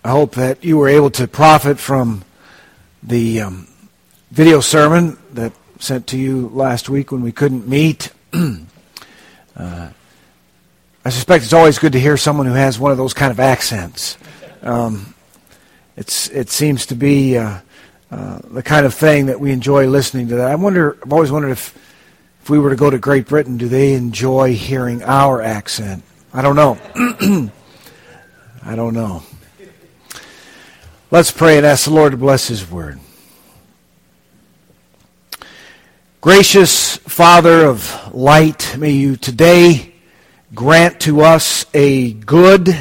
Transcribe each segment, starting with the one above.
I hope that you were able to profit from the video sermon that sent to you last week when we couldn't meet. I suspect it's always good to hear someone who has one of those kind of accents. It seems to be the kind of thing that we enjoy listening to. That I've always wondered if we were to go to Great Britain, do they enjoy hearing our accent? I don't know. I don't know. Let's pray and ask the Lord to bless His Word. Gracious Father of light, may you today grant to us a good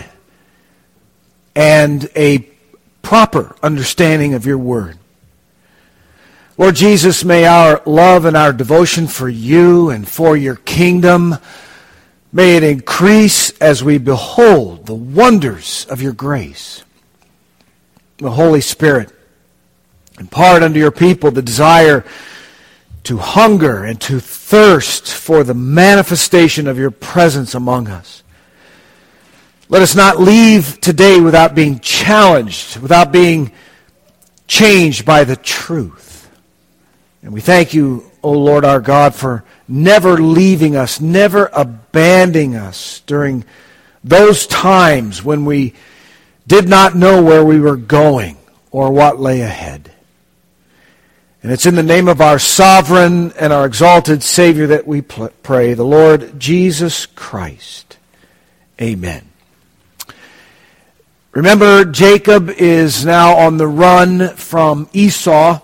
and a proper understanding of your Word. Lord Jesus, may our love and our devotion for you and for your kingdom, may it increase as we behold the wonders of your grace. The Holy Spirit, impart unto your people the desire to hunger and to thirst for the manifestation of your presence among us. Let us not leave today without being challenged, without being changed by the truth. And we thank you, O Lord our God, for never leaving us, never abandoning us during those times when we did not know where we were going or what lay ahead. And it's in the name of our sovereign and our exalted Savior that we pray, the Lord Jesus Christ. Amen. Remember, Jacob is now on the run from Esau.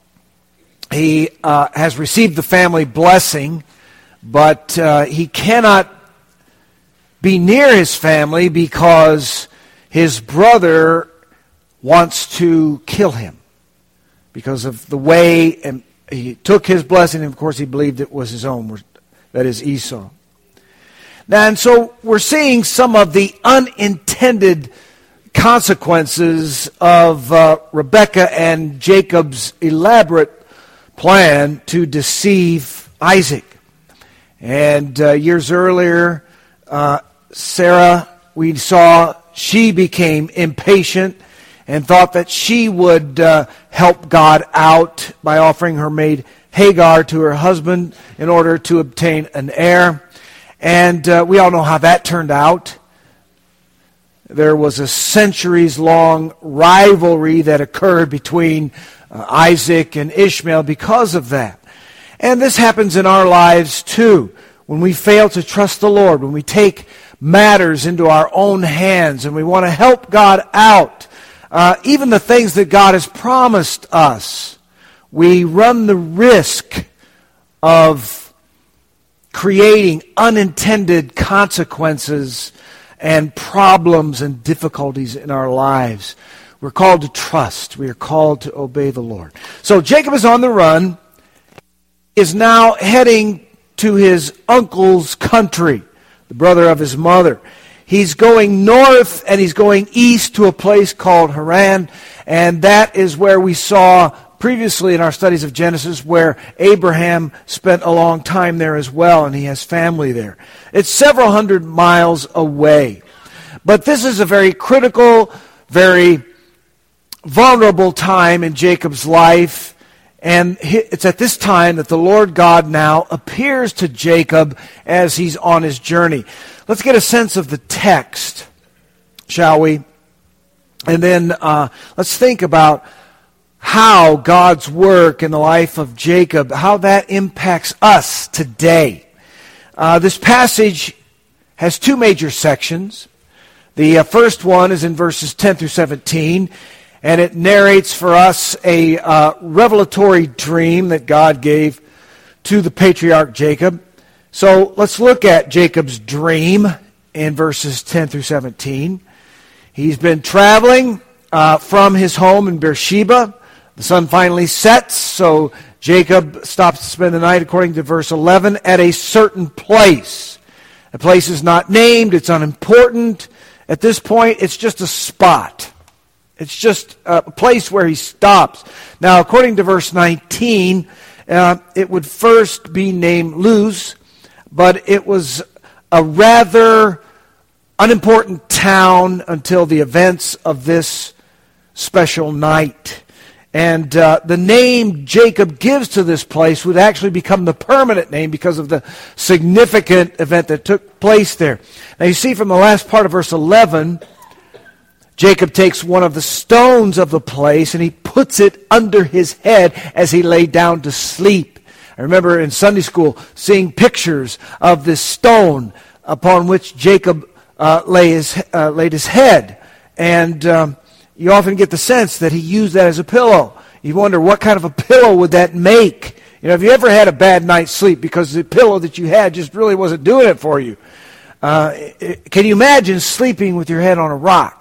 He has received the family blessing, but he cannot be near his family because his brother wants to kill him because of the way and he took his blessing, and of course he believed it was his own, that is Esau. Now, and so we're seeing some of the unintended consequences of Rebekah and Jacob's elaborate plan to deceive Isaac. And years earlier, Sarah, we saw, she became impatient and thought that she would help God out by offering her maid Hagar to her husband in order to obtain an heir. And we all know how that turned out. There was a centuries-long rivalry that occurred between Isaac and Ishmael because of that. And this happens in our lives too. When we fail to trust the Lord, when we take matters into our own hands and we want to help God out, even the things that God has promised us, we run the risk of creating unintended consequences and problems and difficulties in our lives. We're called to trust. We are called to obey the Lord. So Jacob is on the run, is now heading to his uncle's country, the brother of his mother. He's going north and he's going east to a place called Haran, and that is where we saw previously in our studies of Genesis where Abraham spent a long time there as well, and he has family there. It's several hundred miles away. But this is a very critical, very vulnerable time in Jacob's life. And it's at this time that the Lord God now appears to Jacob as he's on his journey. Let's get a sense of the text, shall we? And then let's think about how God's work in the life of Jacob, how that impacts us today. This passage has two major sections. The first one is in verses 10 through 17. And it narrates for us a revelatory dream that God gave to the patriarch Jacob. So let's look at Jacob's dream in verses 10 through 17. He's been traveling from his home in Beersheba. The sun finally sets, so Jacob stops to spend the night, according to verse 11, at a certain place. The place is not named, it's unimportant. At this point, it's just a spot. It's just a place where he stops. Now, according to verse 19, it would first be named Luz, but it was a rather unimportant town until the events of this special night. And the name Jacob gives to this place would actually become the permanent name because of the significant event that took place there. Now you see from the last part of verse 11, Jacob takes one of the stones of the place and he puts it under his head as he lay down to sleep. I remember in Sunday school seeing pictures of this stone upon which Jacob laid his head. And you often get the sense that he used that as a pillow. You wonder what kind of a pillow would that make? You know, have you ever had a bad night's sleep because the pillow that you had just really wasn't doing it for you? Can you imagine sleeping with your head on a rock?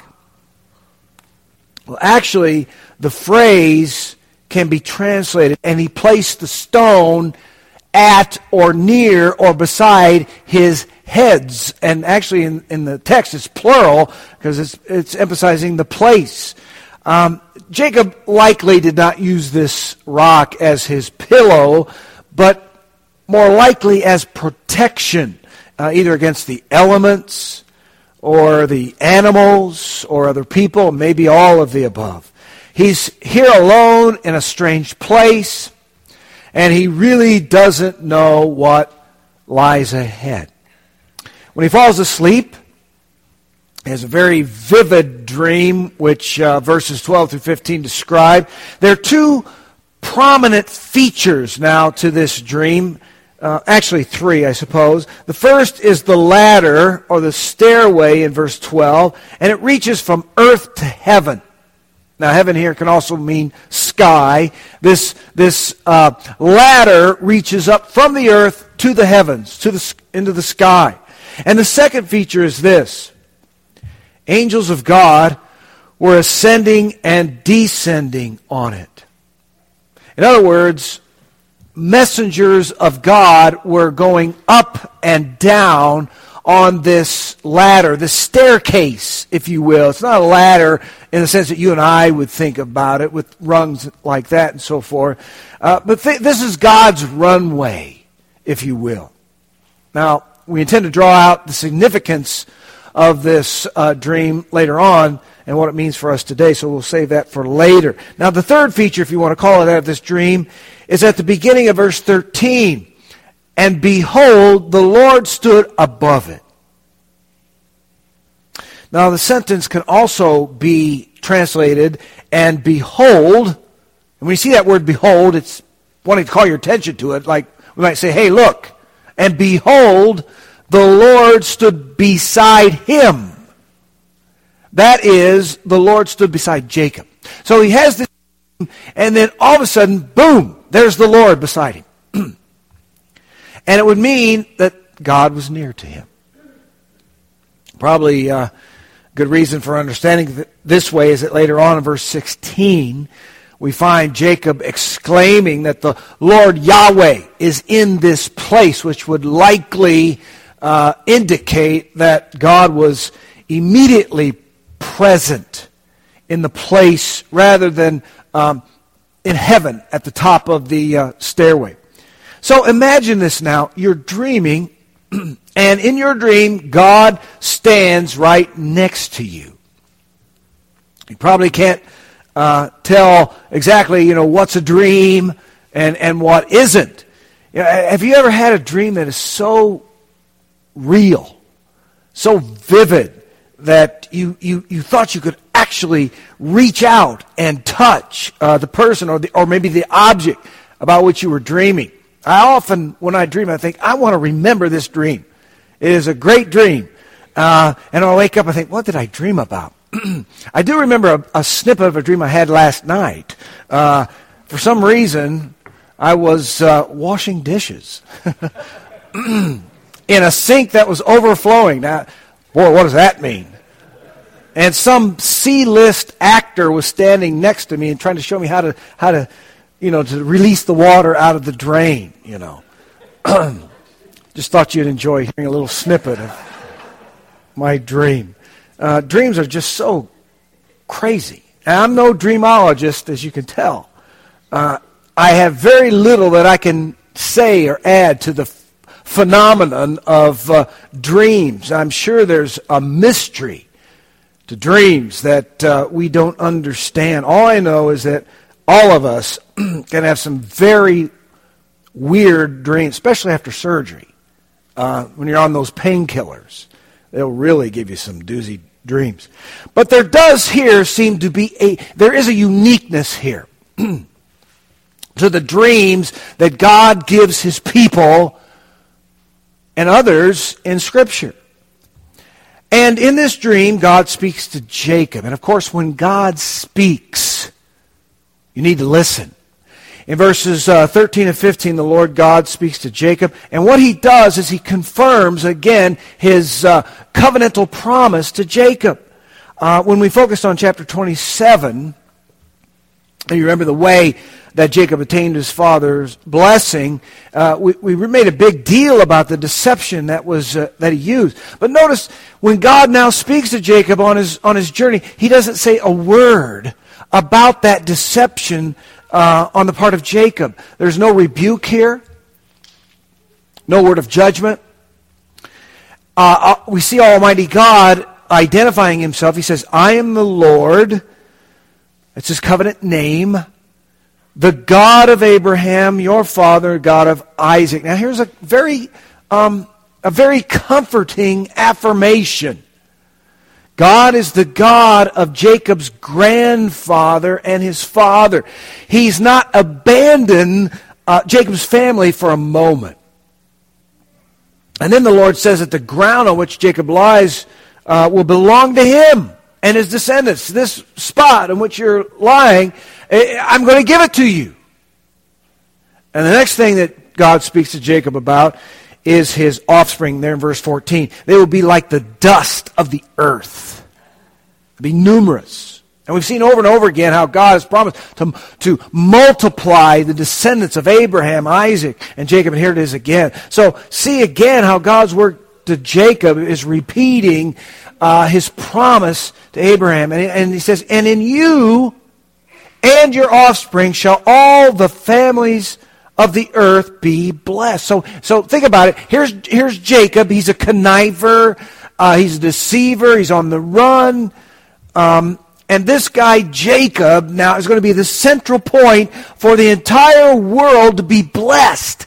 Well, actually, the phrase can be translated, and he placed the stone at or near or beside his heads. And actually in the text it's plural because it's emphasizing the place. Jacob likely did not use this rock as his pillow, but more likely as protection, either against the elements or the animals or other people, maybe all of the above. He's here alone in a strange place, and he really doesn't know what lies ahead. When he falls asleep, he has a very vivid dream, which verses 12 through 15 describe. There are two prominent features now to this dream. Actually, three, I suppose. The first is the ladder, or the stairway in verse 12, and it reaches from earth to heaven. Now, heaven here can also mean sky. This ladder reaches up from the earth to the heavens, into the sky. And the second feature is this. Angels of God were ascending and descending on it. In other words, messengers of God were going up and down on this ladder, this staircase, if you will. It's not a ladder in the sense that you and I would think about it with rungs like that and so forth. But this is God's runway, if you will. Now, we intend to draw out the significance of this dream later on and what it means for us today, so we'll save that for later. Now, the third feature, if you want to call it that, of this dream is at the beginning of verse 13. And behold, the Lord stood above it. Now, the sentence can also be translated, and behold. And when you see that word behold, it's wanting to call your attention to it. Like we might say, hey, look. And behold, the Lord stood beside him. That is, the Lord stood beside Jacob. So he has this, and then all of a sudden, boom, there's the Lord beside him. And it would mean that God was near to him. Probably a good reason for understanding this way is that later on in verse 16, we find Jacob exclaiming that the Lord Yahweh is in this place, which would likely indicate that God was immediately present in the place rather than in heaven at the top of the stairway. So imagine this now. You're dreaming, and in your dream, God stands right next to you. You probably can't tell exactly, what's a dream and what isn't. Have you ever had a dream that is so real, so vivid, that you thought you could actually reach out and touch the person or maybe the object about which you were dreaming? I often, when I dream, I think, I want to remember this dream. It is a great dream. And I'll wake up and think, what did I dream about? I do remember a snippet of a dream I had last night. For some reason, I was washing dishes in a sink that was overflowing. Now, boy, what does that mean? And some C-list actor was standing next to me and trying to show me how to to release the water out of the drain, Just thought you'd enjoy hearing a little snippet of my dream. Dreams are just so crazy. And I'm no dreamologist, as you can tell. I have very little that I can say or add to the phenomenon of dreams. I'm sure there's a mystery to dreams that we don't understand. All I know is that all of us can have some very weird dreams, especially after surgery. When you're on those painkillers, they'll really give you some doozy dreams. But there does here seem to be there is a uniqueness here to the dreams that God gives his people and others in Scripture. And in this dream, God speaks to Jacob. And of course, when God speaks, you need to listen. In verses 13 and 15, the Lord God speaks to Jacob. And what he does is he confirms again his covenantal promise to Jacob. When we focused on chapter 27, and you remember the way that Jacob attained his father's blessing, we made a big deal about the deception that he used. But notice, when God now speaks to Jacob on his journey, he doesn't say a word about that deception on the part of Jacob. There's no rebuke here, no word of judgment. We see Almighty God identifying himself. He says, I am the Lord. It's his covenant name. The God of Abraham, your father, God of Isaac. Now here's a very comforting affirmation. God is the God of Jacob's grandfather and his father. He's not abandoned Jacob's family for a moment. And then the Lord says that the ground on which Jacob lies will belong to him and his descendants. This spot on which you're lying, I'm going to give it to you. And the next thing that God speaks to Jacob about is his offspring there in verse 14. They will be like the dust of the earth. They'll be numerous. And we've seen over and over again how God has promised to multiply the descendants of Abraham, Isaac, and Jacob, and here it is again. So see again how God's word to Jacob is repeating his promise to Abraham. And he says, and in you and your offspring shall all the families of the earth be blessed. So think about it. Here's Jacob. He's a conniver. He's a deceiver. He's on the run. And this guy, Jacob, now is going to be the central point for the entire world to be blessed.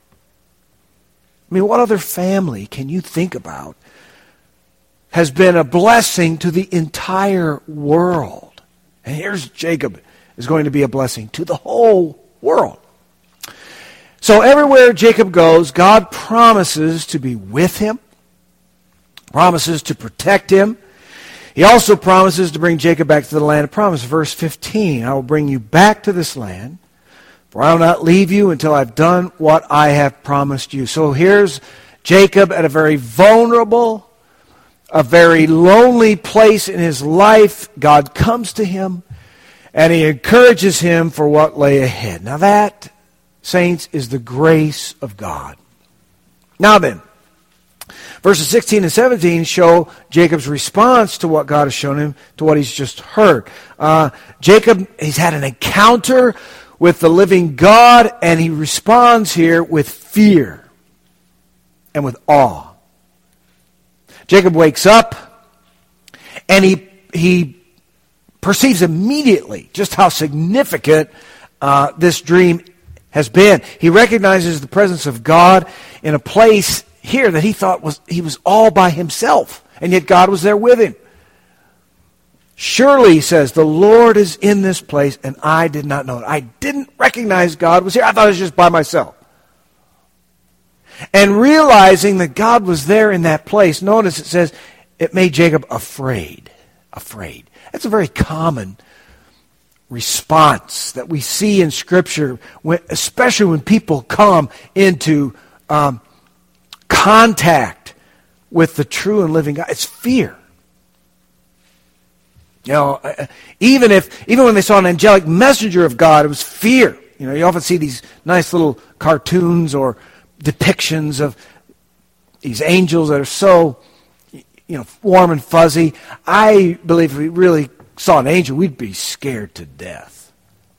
I mean, what other family can you think about has been a blessing to the entire world? And here's Jacob is going to be a blessing to the whole world. So everywhere Jacob goes, God promises to be with him, promises to protect him. He also promises to bring Jacob back to the land of promise. Verse 15, I will bring you back to this land, for I will not leave you until I've done what I have promised you. So here's Jacob at a very vulnerable, a very lonely place in his life. God comes to him, and he encourages him for what lay ahead. Now that, saints, is the grace of God. Now then, verses 16 and 17 show Jacob's response to what God has shown him, to what he's just heard. Jacob, he's had an encounter with the living God, and he responds here with fear and with awe. Jacob wakes up, and he perceives immediately just how significant this dream has been. He recognizes the presence of God in a place here that he thought he was all by himself, and yet God was there with him. Surely, he says, the Lord is in this place, and I did not know it. I didn't recognize God was here. I thought I was just by myself. And realizing that God was there in that place, notice it says, it made Jacob afraid. Afraid. That's a very common response that we see in Scripture, especially when people come into contact with the true and living God. It's fear. You know, even when they saw an angelic messenger of God, it was fear. You know, you often see these nice little cartoons or depictions of these angels that are so, warm and fuzzy. I believe if we really saw an angel, we'd be scared to death.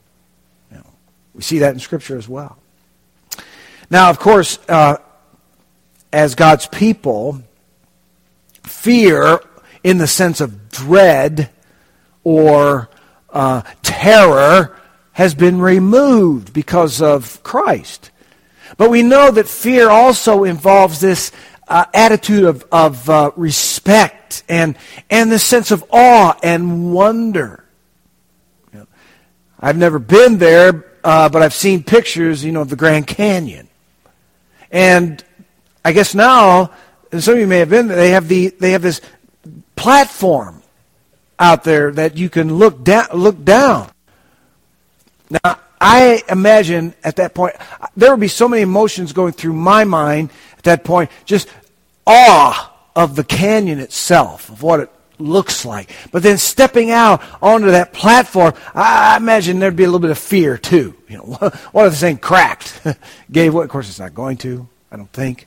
We see that in Scripture as well. Now, of course, as God's people, fear in the sense of dread or terror has been removed because of Christ. But we know that fear also involves this attitude of respect and this sense of awe and wonder. You know, I've never been there, but I've seen pictures, of the Grand Canyon. And I guess now, and some of you may have been there, they have this platform out there that you can look down. Now, I imagine at that point, there would be so many emotions going through my mind at that point, just awe of the canyon itself, of what it looks like. But then stepping out onto that platform, I imagine there'd be a little bit of fear too. What if this thing cracked? Gave way? Of course, it's not going to, I don't think.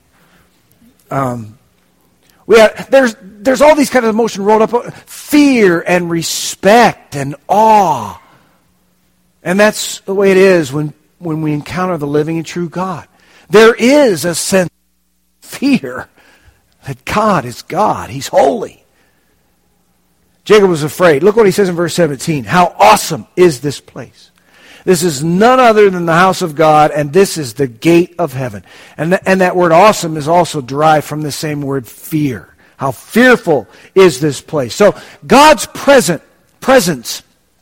There's all these kind of emotion rolled up, fear and respect and awe. And that's the way it is when we encounter the living and true God. There is a sense of fear that God is God. He's holy. Jacob was afraid. Look what he says in verse 17. How awesome is this place? This is none other than the house of God, and this is the gate of heaven. And that word awesome is also derived from the same word fear. How fearful is this place? So God's presence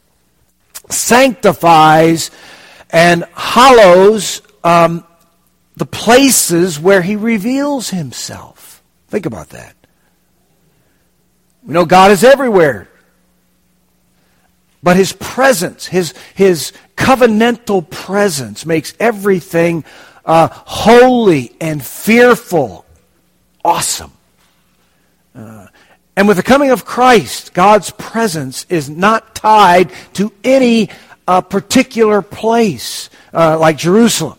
sanctifies and hallows the places where he reveals himself. Think about that. We know God is everywhere. But his presence, his covenantal presence makes everything holy and fearful, awesome. And with the coming of Christ, God's presence is not tied to any particular place, like Jerusalem,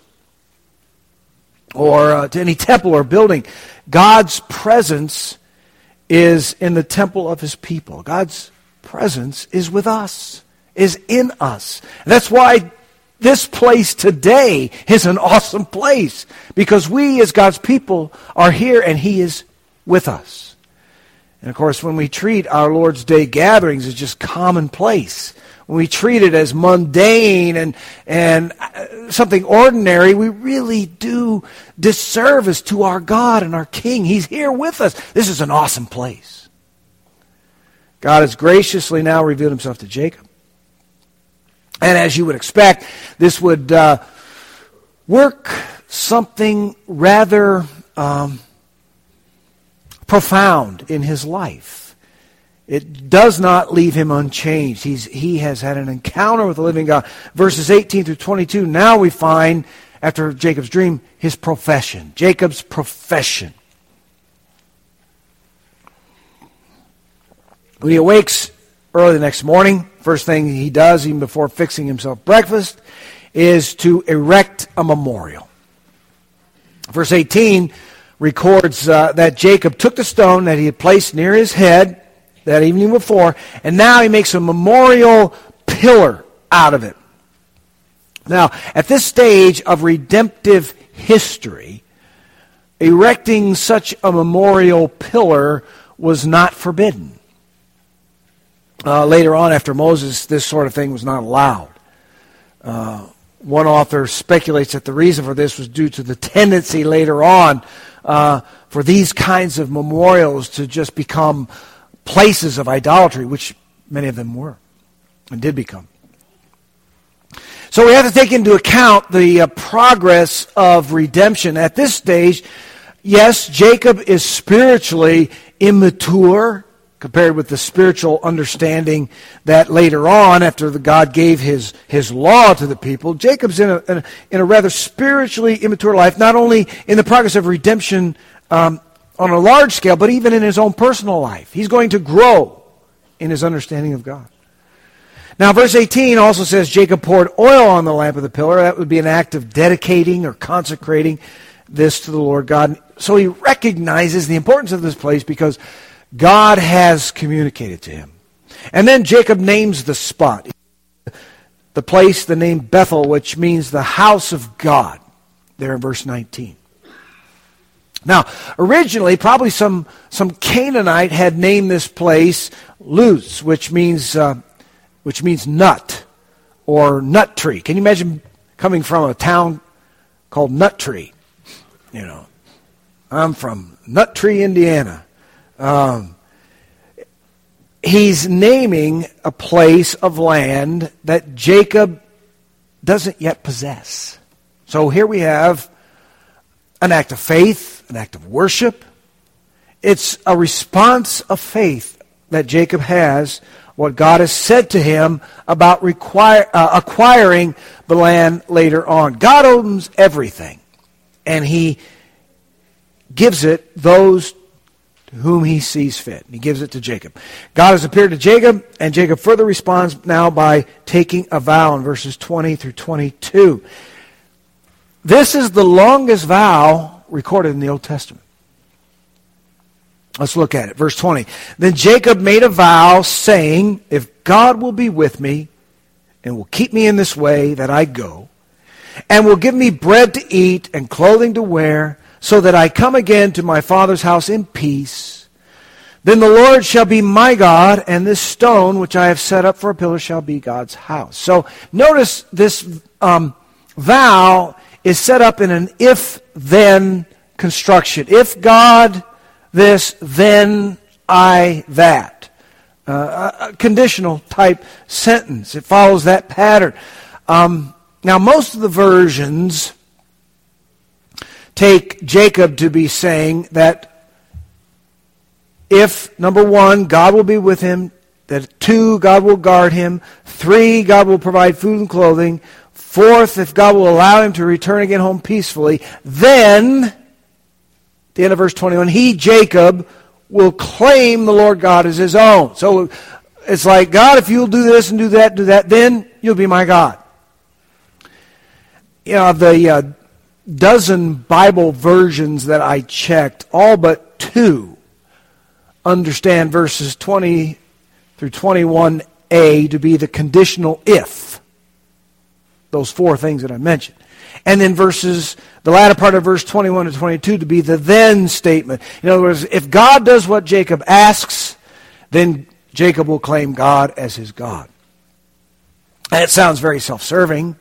or to any temple or building. God's presence is in the temple of his people. God's presence is with us, is in us. And that's why this place today is an awesome place, because we as God's people are here and he is with us. And of course, when we treat our Lord's Day gatherings as just commonplace, when we treat it as mundane and something ordinary, we really do disservice to our God and our King. He's here with us. This is an awesome place. God has graciously now revealed himself to Jacob. And as you would expect, this would work something rather profound in his life. It does not leave him unchanged. He has had an encounter with the living God. Verses 18 through 22, now we find, after Jacob's dream, his profession. Jacob's profession. When he awakes early the next morning, first thing he does, even before fixing himself breakfast, is to erect a memorial. Verse 18 records that Jacob took the stone that he had placed near his head that evening before, and now he makes a memorial pillar out of it. Now, at this stage of redemptive history, erecting such a memorial pillar was not forbidden. Later on, after Moses, this sort of thing was not allowed. One author speculates that the reason for this was due to the tendency later on for these kinds of memorials to just become places of idolatry, which many of them were and did become. So we have to take into account the progress of redemption. At this stage, yes, Jacob is spiritually immature compared with the spiritual understanding that later on, after God gave his law to the people, Jacob's in a rather spiritually immature life, not only in the progress of redemption on a large scale, but even in his own personal life. He's going to grow in his understanding of God. Now, verse 18 also says Jacob poured oil on the lamp of the pillar. That would be an act of dedicating or consecrating this to the Lord God. So he recognizes the importance of this place because God has communicated to him. And then Jacob names the spot. The place, the name Bethel, which means the house of God, there in verse 19. Now, originally, probably some Canaanite had named this place Luz, which means nut or nut tree. Can you imagine coming from a town called Nut Tree? You know, I'm from Nut Tree, Indiana. He's naming a place of land that Jacob doesn't yet possess. So here we have an act of faith, an act of worship. It's a response of faith that Jacob has, what God has said to him about acquiring the land later on. God owns everything, and he gives it those to whom he sees fit. He gives it to Jacob. God has appeared to Jacob, and Jacob further responds now by taking a vow in verses 20 through 22. This is the longest vow recorded in the Old Testament. Let's look at it. Verse 20. Then Jacob made a vow, saying, if God will be with me, and will keep me in this way that I go, and will give me bread to eat and clothing to wear, so that I come again to my father's house in peace, then the Lord shall be my God, and this stone which I have set up for a pillar shall be God's house. So notice this vow is set up in an if-then construction. If God this, then I that. A conditional type sentence. It follows that pattern. Now, most of the versions take Jacob to be saying that if, number one, God will be with him, that 2, God will guard him, 3, God will provide food and clothing, 4th, if God will allow him to return again home peacefully, then, at the end of verse 21, he, Jacob, will claim the Lord God as his own. So it's like, God, if you'll do this and do that, then you'll be my God. You know, the dozen Bible versions that I checked, all but 2 understand verses 20 through 21a to be the conditional if. Those 4 things that I mentioned. And then the latter part of verse 21 to 22 to be the then statement. In other words, if God does what Jacob asks, then Jacob will claim God as his God. And it sounds very self-serving,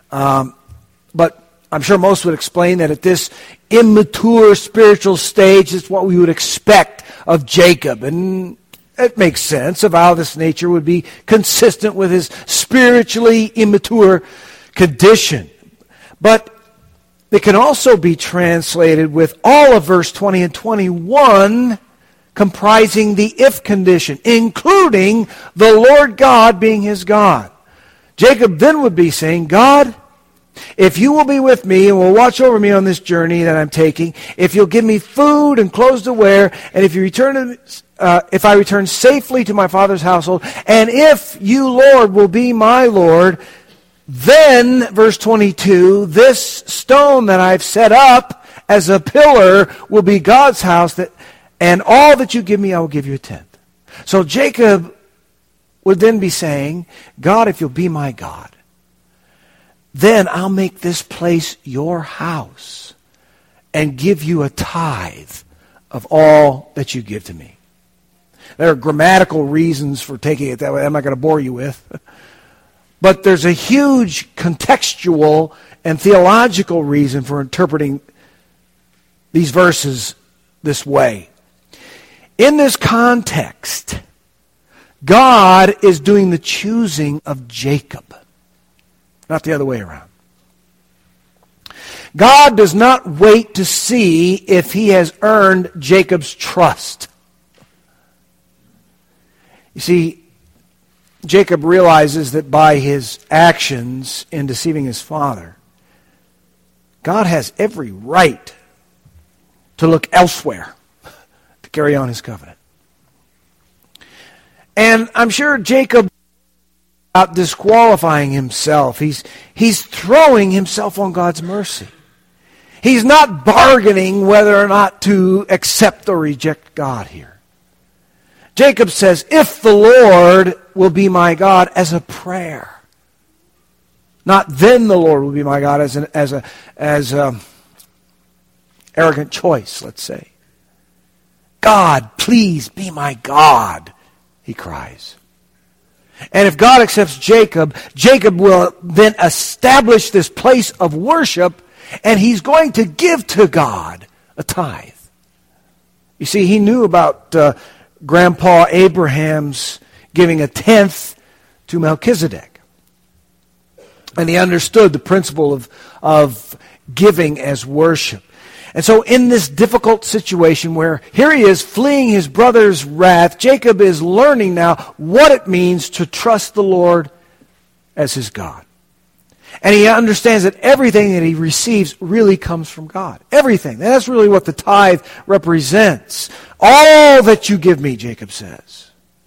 but I'm sure most would explain that at this immature spiritual stage, it's what we would expect of Jacob. And it makes sense of how this nature would be consistent with his spiritually immature condition. But it can also be translated with all of verse 20 and 21 comprising the if condition, including the Lord God being his God. Jacob then would be saying, God, if you will be with me and will watch over me on this journey that I'm taking, if you'll give me food and clothes to wear, and if I return safely to my father's household, and if you, Lord, will be my Lord, then, verse 22, this stone that I've set up as a pillar will be God's house, and all that you give me, I will give you a tenth. So Jacob would then be saying, God, if you'll be my God, then I'll make this place your house and give you a tithe of all that you give to me. There are grammatical reasons for taking it that way. I'm not going to bore you with. But there's a huge contextual and theological reason for interpreting these verses this way. In this context, God is doing the choosing of Jacob, not the other way around. God does not wait to see if he has earned Jacob's trust. You see, Jacob realizes that by his actions in deceiving his father, God has every right to look elsewhere to carry on his covenant. And I'm sure Jacob about disqualifying himself. He's throwing himself on God's mercy. He's not bargaining whether or not to accept or reject God here. Jacob says, if the Lord will be my God, as a prayer. Not then the Lord will be my God as arrogant choice, let's say. God, please be my God, he cries. And if God accepts Jacob, Jacob will then establish this place of worship, and he's going to give to God a tithe. You see, he knew about Grandpa Abraham's giving a tenth to Melchizedek. And he understood the principle of giving as worship. And so in this difficult situation where here he is fleeing his brother's wrath, Jacob is learning now what it means to trust the Lord as his God. And he understands that everything that he receives really comes from God. Everything. That's really what the tithe represents. All that you give me, Jacob says,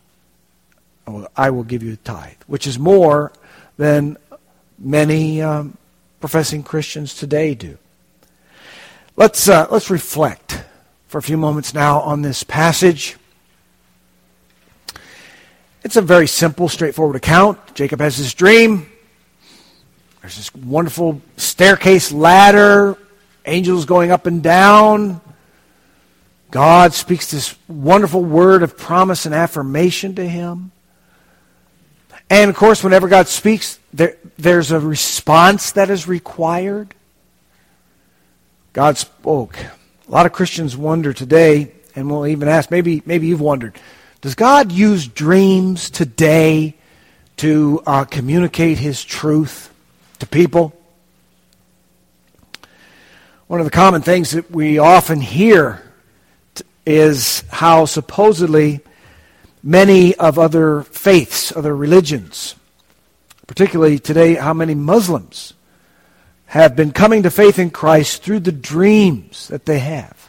I will give you a tithe, which is more than many professing Christians today do. Let's reflect for a few moments now on this passage. It's a very simple, straightforward account. Jacob has this dream. There's this wonderful staircase ladder, angels going up and down. God speaks this wonderful word of promise and affirmation to him. And of course, whenever God speaks, there's a response that is required. God spoke. A lot of Christians wonder today, and we'll even ask, maybe you've wondered, does God use dreams today to communicate his truth to people? One of the common things that we often hear is how supposedly many of other faiths, other religions, particularly today, how many Muslims have been coming to faith in Christ through the dreams that they have.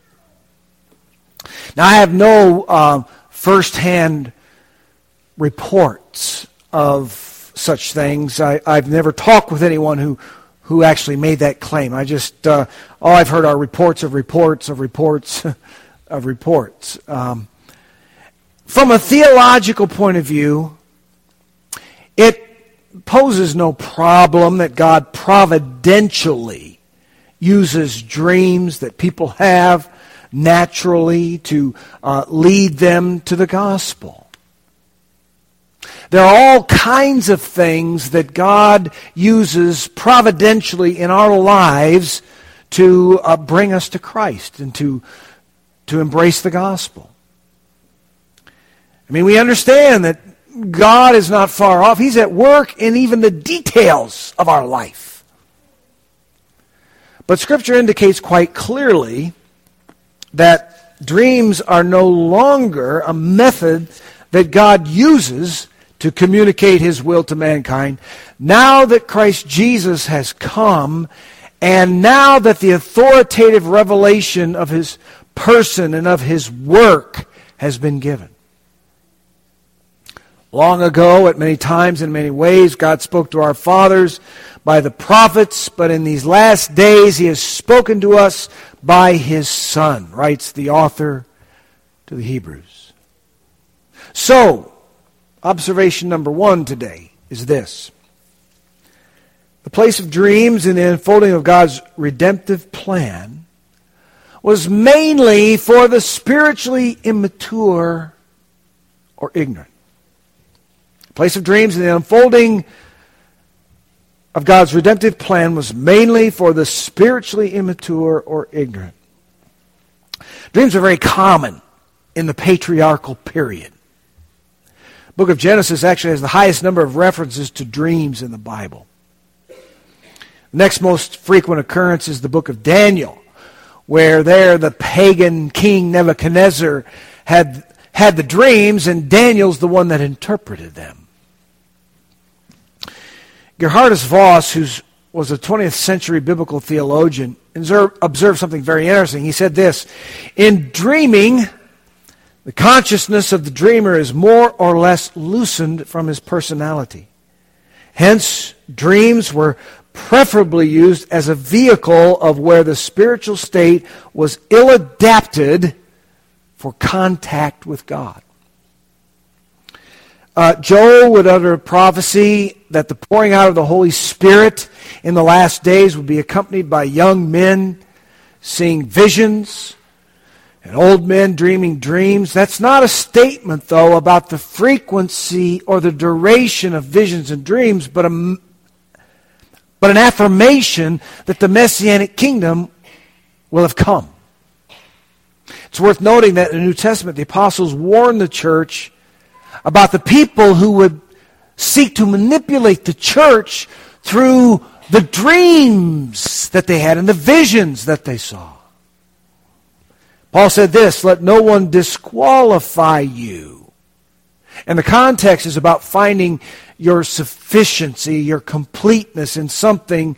Now, I have no first-hand reports of such things. I've never talked with anyone who actually made that claim. I just, all I've heard are reports of reports of reports of reports. From a theological point of view, it poses no problem that God providentially uses dreams that people have naturally to lead them to the gospel. There are all kinds of things that God uses providentially in our lives to bring us to Christ and to embrace the gospel. I mean, we understand that God is not far off. He's at work in even the details of our life. But Scripture indicates quite clearly that dreams are no longer a method that God uses to communicate his will to mankind. Now that Christ Jesus has come, and now that the authoritative revelation of his person and of his work has been given. Long ago, at many times, in many ways, God spoke to our fathers by the prophets, but in these last days he has spoken to us by his Son, writes the author to the Hebrews. So, observation number 1 today is this. The place of dreams in the unfolding of God's redemptive plan was mainly for the spiritually immature or ignorant. The place of dreams in the unfolding of God's redemptive plan was mainly for the spiritually immature or ignorant. Dreams are very common in the patriarchal period. The book of Genesis actually has the highest number of references to dreams in the Bible. The next most frequent occurrence is the book of Daniel, where there the pagan king Nebuchadnezzar had the dreams, and Daniel's the one that interpreted them. Gerhardus Voss, who was a 20th century biblical theologian, observed something very interesting. He said this: in dreaming, the consciousness of the dreamer is more or less loosened from his personality. Hence, dreams were preferably used as a vehicle of where the spiritual state was ill-adapted for contact with God. Joel would utter a prophecy that the pouring out of the Holy Spirit in the last days would be accompanied by young men seeing visions, and old men dreaming dreams. That's not a statement, though, about the frequency or the duration of visions and dreams, but an affirmation that the Messianic kingdom will have come. It's worth noting that in the New Testament, the apostles warned the church about the people who would seek to manipulate the church through the dreams that they had and the visions that they saw. Paul said this, "Let no one disqualify you." And the context is about finding your sufficiency, your completeness in something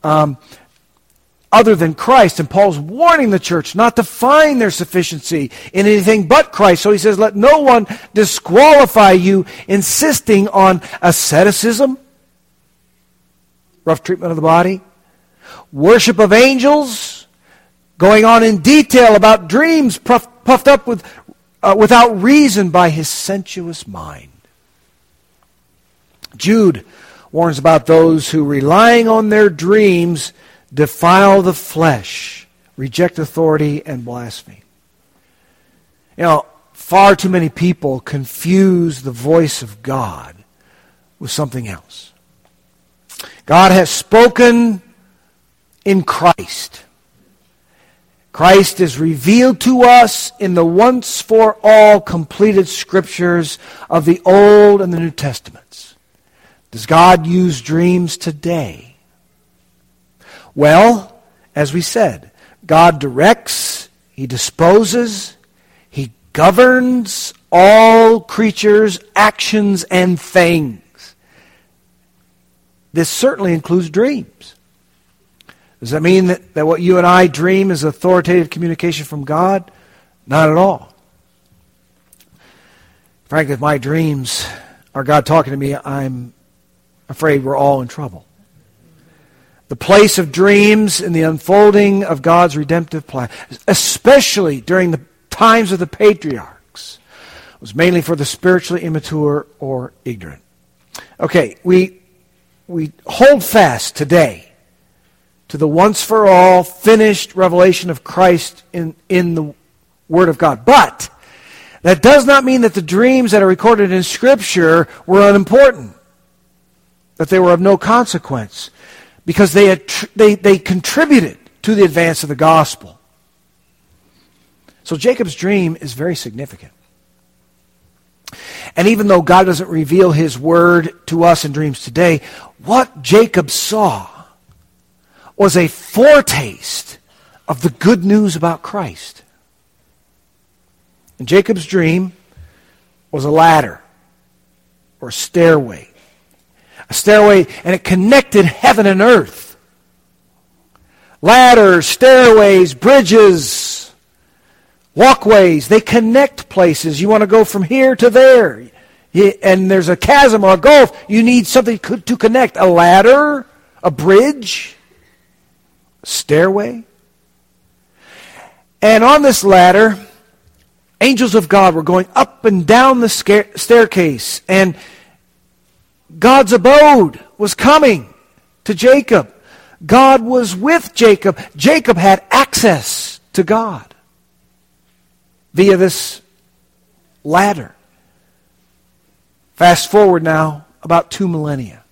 other than Christ. And Paul's warning the church not to find their sufficiency in anything but Christ. So he says, let no one disqualify you, insisting on asceticism, rough treatment of the body, worship of angels, going on in detail about dreams puffed up without reason by his sensuous mind. Jude warns about those who, relying on their dreams, defile the flesh, reject authority, and blaspheme. You know, far too many people confuse the voice of God with something else. God has spoken in Christ. Christ is revealed to us in the once-for-all completed scriptures of the Old and the New Testaments. Does God use dreams today? Well, as we said, God directs, He disposes, He governs all creatures' actions and things. This certainly includes dreams. Does that mean that what you and I dream is authoritative communication from God? Not at all. Frankly, if my dreams are God talking to me, I'm afraid we're all in trouble. The place of dreams in the unfolding of God's redemptive plan, especially during the times of the patriarchs, was mainly for the spiritually immature or ignorant. Okay, we hold fast today to the once-for-all finished revelation of Christ in the Word of God. But that does not mean that the dreams that are recorded in Scripture were unimportant, that they were of no consequence, because they contributed to the advance of the gospel. So Jacob's dream is very significant. And even though God doesn't reveal His Word to us in dreams today, what Jacob saw was a foretaste of the good news about Christ. And Jacob's dream was a ladder or a stairway. A stairway, and it connected heaven and earth. Ladders, stairways, bridges, walkways, they connect places. You want to go from here to there. And there's a chasm or a gulf. You need something to connect. A ladder, a bridge, a stairway. And on this ladder, angels of God were going up and down the staircase. And God's abode was coming to Jacob. God was with Jacob. Jacob had access to God via this ladder. Fast forward now about 2 millennia.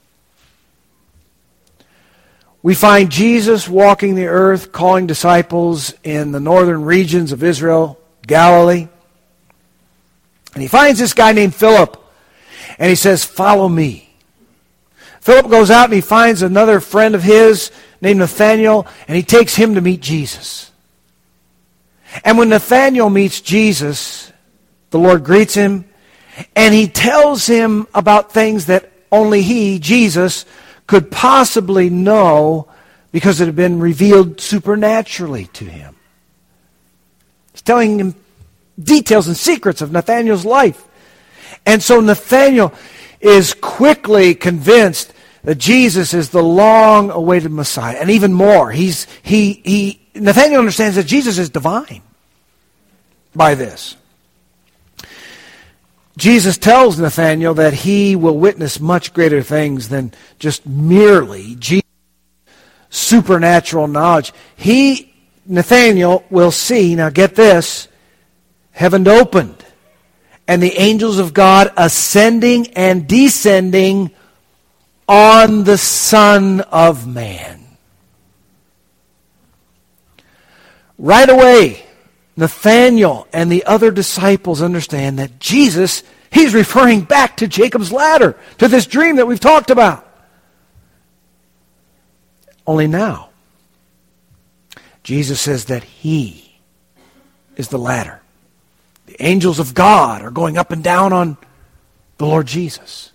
We find Jesus walking the earth, calling disciples in the northern regions of Israel, Galilee. And he finds this guy named Philip. And he says, "Follow me." Philip goes out and he finds another friend of his named Nathanael, and he takes him to meet Jesus. And when Nathanael meets Jesus, the Lord greets him, and he tells him about things that only he, Jesus, could possibly know because it had been revealed supernaturally to him. He's telling him details and secrets of Nathanael's life. And so Nathanael is quickly convinced that Jesus is the long-awaited Messiah. And even more, Nathanael understands that Jesus is divine by this. Jesus tells Nathanael that he will witness much greater things than just merely Jesus' supernatural knowledge. He Nathanael will see, now get this, heaven opened, and the angels of God ascending and descending on the Son of Man. Right away, Nathanael and the other disciples understand that Jesus, he's referring back to Jacob's ladder, to this dream that we've talked about. Only now, Jesus says that he is the ladder. The angels of God are going up and down on the Lord Jesus.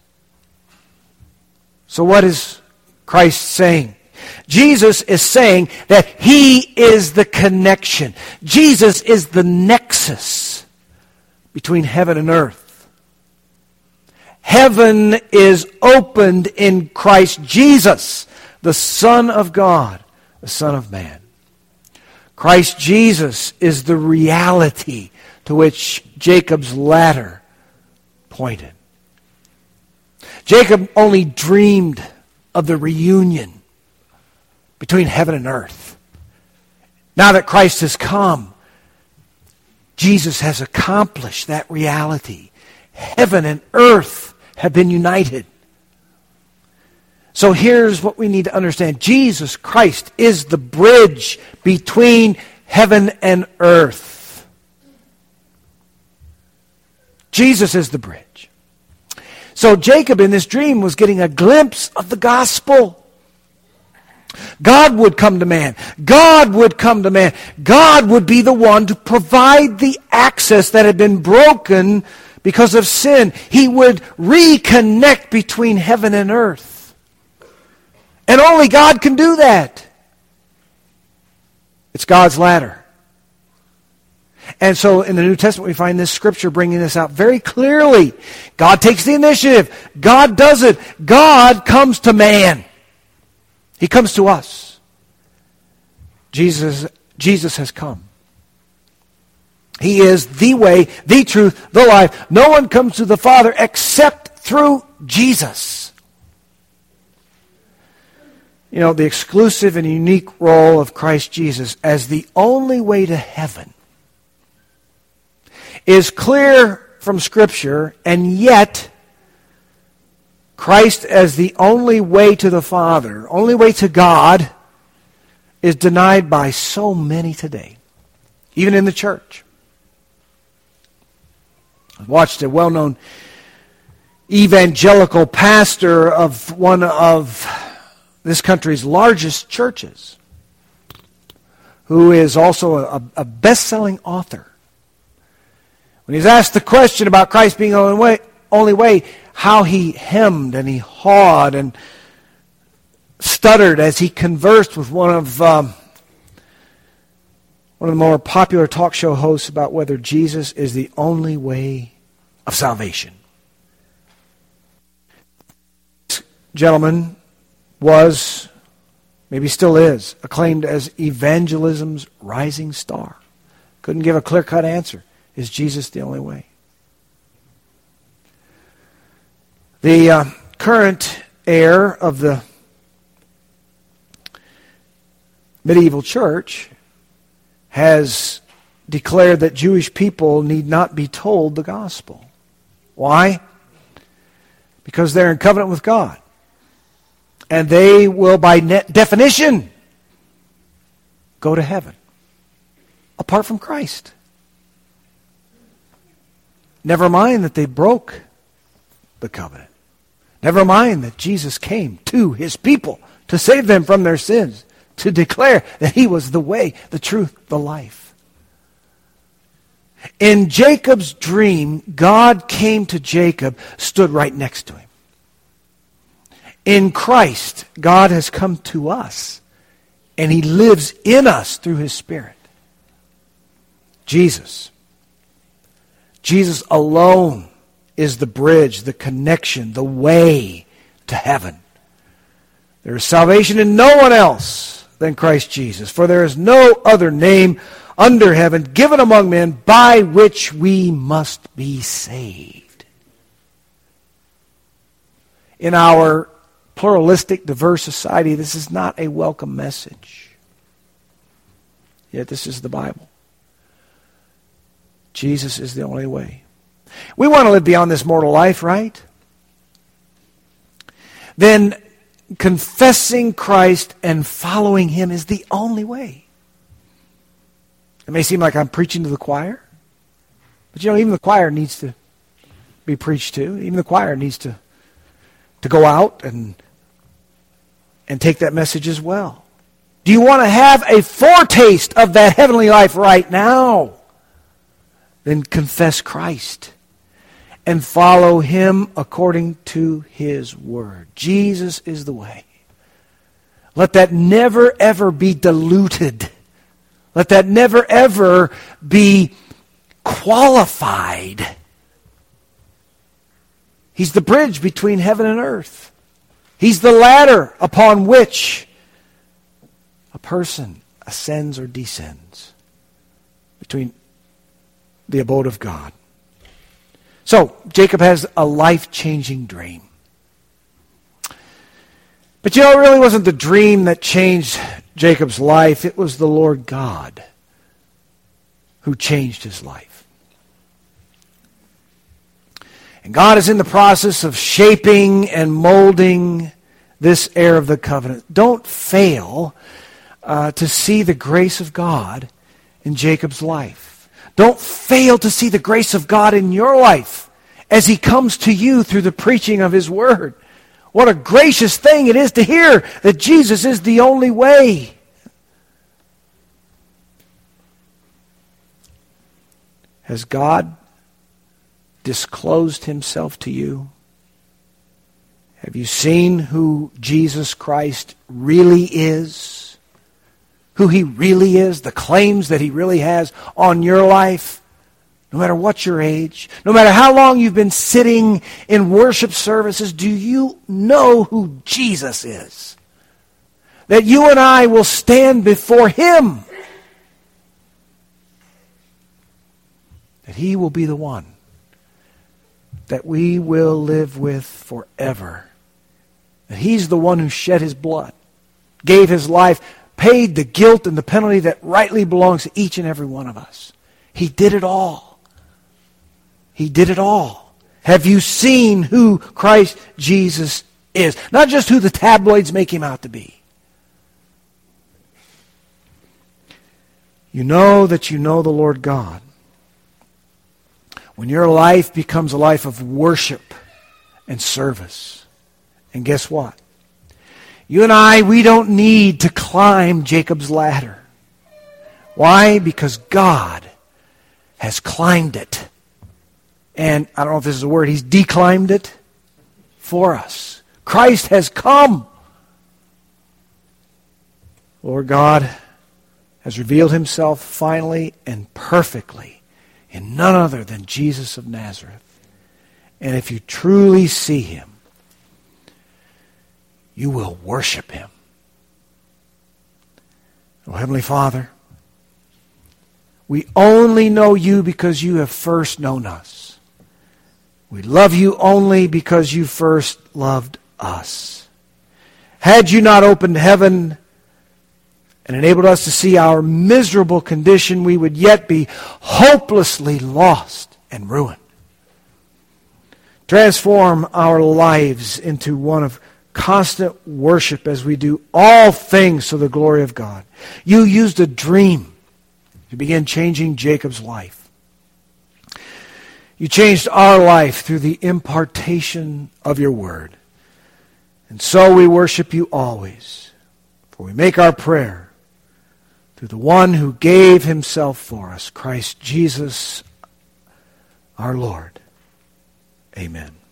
So what is Christ saying? Jesus is saying that he is the connection. Jesus is the nexus between heaven and earth. Heaven is opened in Christ Jesus, the Son of God, the Son of Man. Christ Jesus is the reality to which Jacob's ladder pointed. Jacob only dreamed of the reunion between heaven and earth. Now that Christ has come, Jesus has accomplished that reality. Heaven and earth have been united. So here's what we need to understand. Jesus Christ is the bridge between heaven and earth. Jesus is the bridge. So Jacob in this dream was getting a glimpse of the gospel. God would come to man. God would come to man. God would be the one to provide the access that had been broken because of sin. He would reconnect between heaven and earth. And only God can do that. It's God's ladder. And so in the New Testament we find this scripture bringing this out very clearly. God takes the initiative. God does it. God comes to man. He comes to us. Jesus has come. He is the way, the truth, the life. No one comes to the Father except through Jesus. You know, the exclusive and unique role of Christ Jesus as the only way to heaven is clear from Scripture, and yet Christ as the only way to the Father, only way to God, is denied by so many today, even in the church. I watched a well-known evangelical pastor of one of this country's largest churches, who is also a best-selling author. When he's asked the question about Christ being the only way, how he hemmed and he hawed and stuttered as he conversed with one of the more popular talk show hosts about whether Jesus is the only way of salvation. This gentleman was, maybe still is, acclaimed as evangelism's rising star. Couldn't give a clear-cut answer. Is Jesus the only way? The current heir of the medieval church has declared that Jewish people need not be told the gospel. Why? Because they're in covenant with God. And they will, by definition, go to heaven apart from Christ. Never mind that they broke the covenant. Never mind that Jesus came to his people to save them from their sins, to declare that he was the way, the truth, the life. In Jacob's dream, God came to Jacob, stood right next to him. In Christ, God has come to us, and he lives in us through his Spirit. Jesus alone is the bridge, the connection, the way to heaven. There is salvation in no one else than Christ Jesus, for there is no other name under heaven given among men by which we must be saved. In our pluralistic, diverse society, this is not a welcome message. Yet this is the Bible. Jesus is the only way. We want to live beyond this mortal life, right? Then confessing Christ and following Him is the only way. It may seem like I'm preaching to the choir, but even the choir needs to be preached to. Even the choir needs to go out and take that message as well. Do you want to have a foretaste of that heavenly life right now? Then confess Christ and follow Him according to His Word. Jesus is the way. Let that never ever be diluted. Let that never ever be qualified. He's the bridge between heaven and earth. He's the ladder upon which a person ascends or descends between the abode of God. So, Jacob has a life-changing dream. But it really wasn't the dream that changed Jacob's life. It was the Lord God who changed his life. And God is in the process of shaping and molding this heir of the covenant. Don't fail to see the grace of God in Jacob's life. Don't fail to see the grace of God in your life as He comes to you through the preaching of His Word. What a gracious thing it is to hear that Jesus is the only way. Has God disclosed Himself to you? Have you seen who Jesus Christ really is? Who He really is, the claims that He really has on your life, no matter what your age, no matter how long you've been sitting in worship services, do you know who Jesus is? That you and I will stand before Him. That He will be the one that we will live with forever. That He's the one who shed His blood, gave His life, paid the guilt and the penalty that rightly belongs to each and every one of us. He did it all. He did it all. Have you seen who Christ Jesus is? Not just who the tabloids make Him out to be. You know that you know the Lord God when your life becomes a life of worship and service. And guess what? You and I, we don't need to climb Jacob's ladder. Why? Because God has climbed it. And I don't know if this is a word, He's declimbed it for us. Christ has come. Lord God has revealed Himself finally and perfectly in none other than Jesus of Nazareth. And if you truly see Him, you will worship Him. Oh, Heavenly Father, we only know You because You have first known us. We love You only because You first loved us. Had You not opened heaven and enabled us to see our miserable condition, we would yet be hopelessly lost and ruined. Transform our lives into one of constant worship as we do all things to the glory of God. You used a dream to begin changing Jacob's life. You changed our life through the impartation of Your Word. And so we worship You always. For we make our prayer through the one who gave Himself for us, Christ Jesus our Lord. Amen.